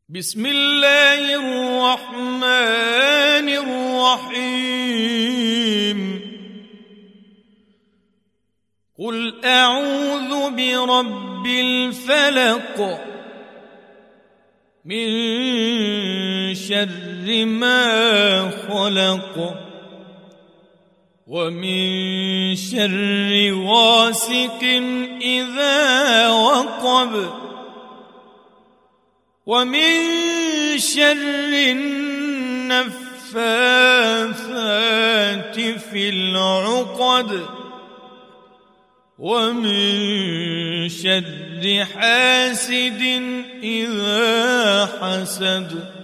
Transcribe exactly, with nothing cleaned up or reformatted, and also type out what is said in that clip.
بسم الله الرحمن الرحيم قل أعوذ برب الفلق من شر ما خلق ومن شر غاسق إذا وقب ومن شر النفاثات في العقد ومن شر حاسد إذا حسد.